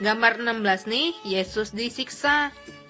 Gambar 16 nih, Yesus disiksa.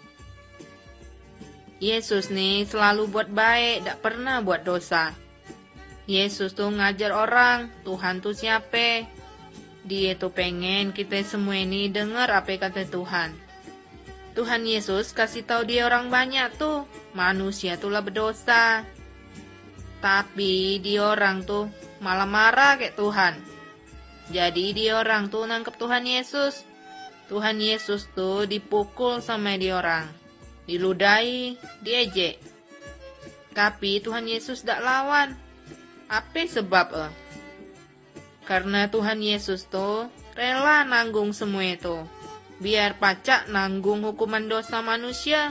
Yesus nih selalu buat baik, tak pernah buat dosa. Yesus tuh ngajar orang, Tuhan tuh siapa. Dia tuh pengen kita semua ini dengar apa kata Tuhan. Tuhan Yesus kasih tahu dia orang banyak tuh, manusia tuh lah berdosa. Tapi dia orang tuh malah marah kayak Tuhan. Jadi dia orang tuh nangkep Tuhan Yesus. Tuhan Yesus tuh dipukul sama dia orang. Diludahi, diejek. Tapi Tuhan Yesus tak lawan. Apa sebab? Karena Tuhan Yesus tuh rela nanggung semua itu. Biar pacak nanggung hukuman dosa manusia.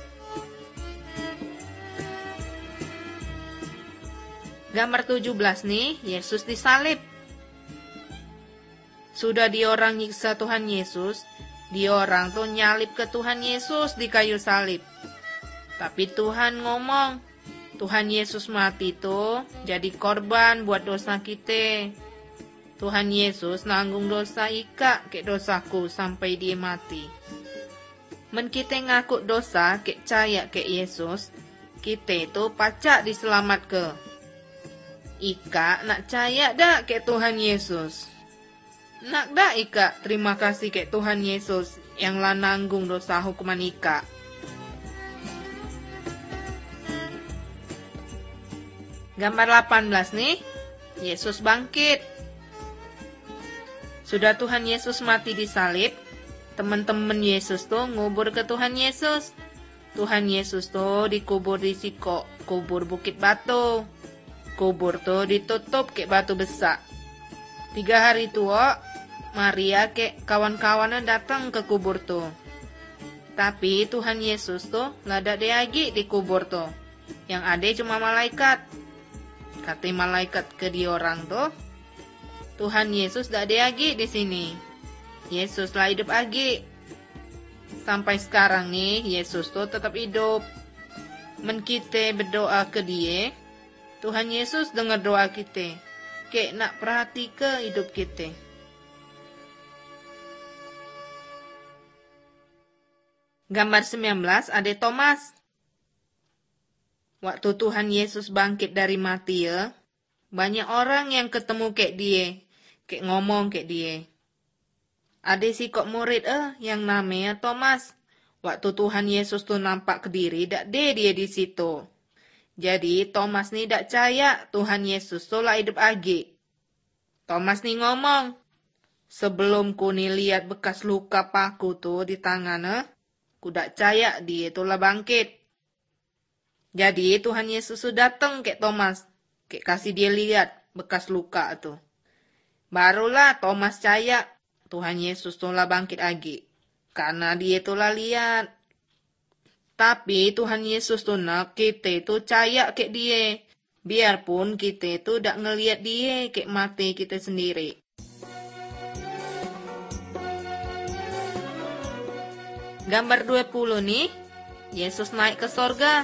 Gambar 17 nih, Yesus disalib. Sudah diorang nyiksa Tuhan Yesus, diorang tuh nyalip ke Tuhan Yesus di kayu salib. Tapi Tuhan ngomong, Tuhan Yesus mati tuh jadi korban buat dosa kita. Tuhan Yesus nanggung dosa Ika ke dosaku sampai dia mati. Men kita ngaku dosa ke caya ke Yesus, kita itu pacak diselamat ke. Ika nak caya dak ke Tuhan Yesus. Nak dak Ika terima kasih ke Tuhan Yesus yang lah nanggung dosa hukuman Ika. Gambar 18 nih, Yesus bangkit. Sudah Tuhan Yesus mati di salib, teman-teman Yesus tuh ngubur ke Tuhan Yesus. Tuhan Yesus tuh dikubur di Siko, kubur Bukit Batu. Kubur tuh ditutup ke batu besar. 3 hari tua, Maria ke kawan-kawannya datang ke kubur tuh. Tapi Tuhan Yesus tuh nggak ada lagi di kubur tuh. Yang ada cuma malaikat. Kata malaikat ke dia orang tuh, Tuhan Yesus tak ada lagi di sini. Yesus lah hidup lagi. Sampai sekarang nih, Yesus tuh tetap hidup. Men kita berdoa ke dia, Tuhan Yesus dengar doa kita. Kek nak perhati ke hidup kita. Gambar 19 ada Thomas. Waktu Tuhan Yesus bangkit dari mati ya, banyak orang yang ketemu kek dia, kek ngomong kek dia. Ada si kok murid yang namanya Thomas. Waktu Tuhan Yesus tuh nampak ke diri, dak dia di situ. Jadi Thomas nih dak percaya Tuhan Yesus tuh lah hidup lagi. Thomas nih ngomong, sebelum ku nih lihat bekas luka paku tuh di tangan, ku dak percaya dia tuh lah bangkit. Jadi Tuhan Yesus tuh datang ke Thomas, ke kasih dia lihat bekas luka tuh. Barulah Thomas percaya Tuhan Yesus tuh lah bangkit lagi. Karena dia tuh lah lihat. Tapi Tuhan Yesus tuh nak kita tuh percaya ke dia. Biarpun kita tuh dak ngelihat dia ke mati kita sendiri. Gambar 20 nih, Yesus naik ke sorga.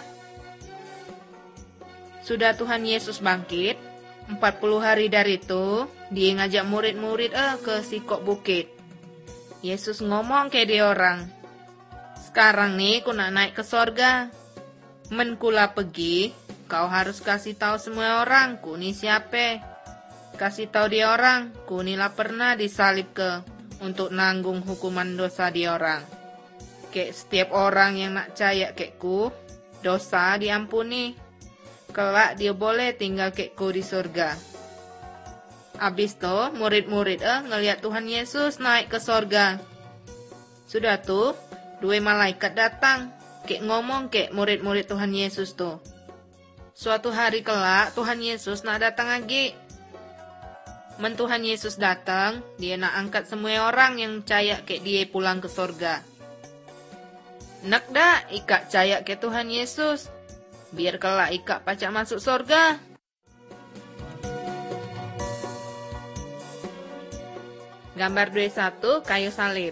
Sudah Tuhan Yesus bangkit, 40 hari dari itu, dia ngajak murid-murid ke sikok bukit. Yesus ngomong ke dia orang, sekarang nih ku nak naik ke sorga. Men kula pergi, kau harus kasih tahu semua orang ku ni siapa. Kasih tahu dia orang, ku ni lah pernah disalib ke untuk nanggung hukuman dosa dia orang. Kek setiap orang yang nak percaya kekku, dosa diampuni. Kelak dia boleh tinggal kekku di surga. Abis tuh murid-murid ngelihat Tuhan Yesus naik ke sorga. Sudah tuh 2 malaikat datang, kek ngomong kek murid-murid Tuhan Yesus tuh. Suatu hari kelak Tuhan Yesus nak datang lagi. Men Tuhan Yesus datang, dia nak angkat semua orang yang percaya kek dia pulang ke sorga. Nak dah Ika percaya ke Tuhan Yesus. Biar kelak Ika pacak masuk sorga. Gambar 21 kayu salib.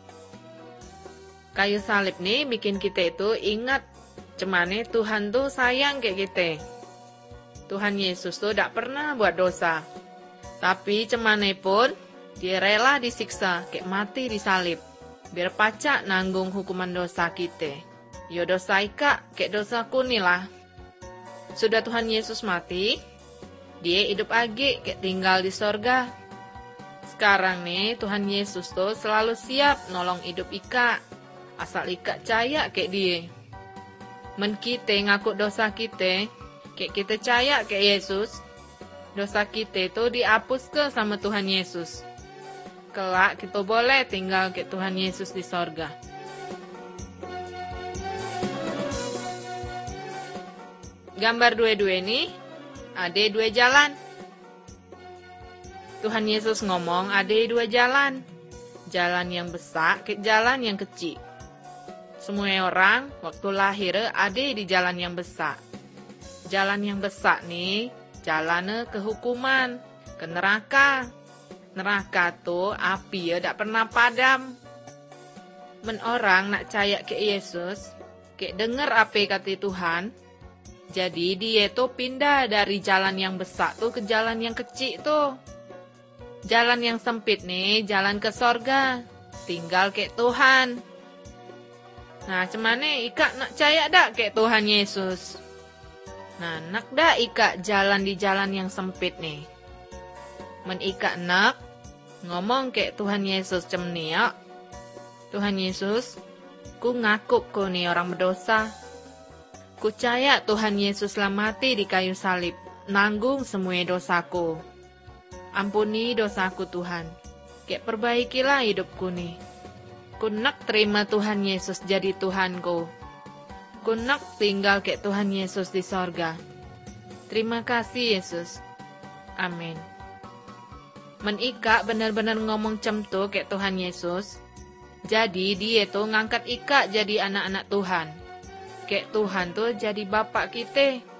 Kayu salib nih bikin kita itu ingat cemane Tuhan tuh sayang kayak kita. Tuhan Yesus tuh tidak pernah buat dosa. Tapi cemane pun Dia rela disiksa, kek mati disalib, biar pacak nanggung hukuman dosa kita. Yo dosa ika, kek dosaku nih lah. Sudah Tuhan Yesus mati, dia hidup lagi, kek tinggal di sorga. Sekarang nih Tuhan Yesus tuh selalu siap nolong hidup ika, asal ika caya kek dia. Men kita ngaku dosa kita, kek kita caya kek Yesus, dosa kita itu dihapus ke sama Tuhan Yesus. Kelak kita boleh tinggal kek Tuhan Yesus di sorga. Gambar dua-dua ini, ada dua jalan. Tuhan Yesus ngomong ada dua jalan. Jalan yang besar ke jalan yang kecil. Semua orang waktu lahir ada di jalan yang besar. Jalan yang besar nih, jalan ke hukuman, ke neraka. Neraka tuh api ya tak pernah padam. Men orang nak percaya ke Yesus, ke denger apa kata Tuhan, jadi dia tuh pindah dari jalan yang besar tuh ke jalan yang kecil tuh. Jalan yang sempit nih, jalan ke sorga. Tinggal kek Tuhan. Nah, cemane ika nak percaya dak kek Tuhan Yesus? Nah, nak dak ika jalan di jalan yang sempit nih? Men ika nak ngomong kek Tuhan Yesus cemni ya. Tuhan Yesus, ku ngaku ku nih orang berdosa. Ku percaya Tuhan Yesus lah mati di kayu salib, nanggung semua dosaku. Ampuni dosaku Tuhan, kek perbaikilah hidupku nih. Ku nak terima Tuhan Yesus jadi Tuhanku. Ku nak tinggal kek Tuhan Yesus di sorga. Terima kasih Yesus. Amin. Men ika benar-benar ngomong cemtu kek Tuhan Yesus, jadi dia tuh ngangkat ika jadi anak-anak Tuhan. Kek Tuhan tuh jadi bapak kita.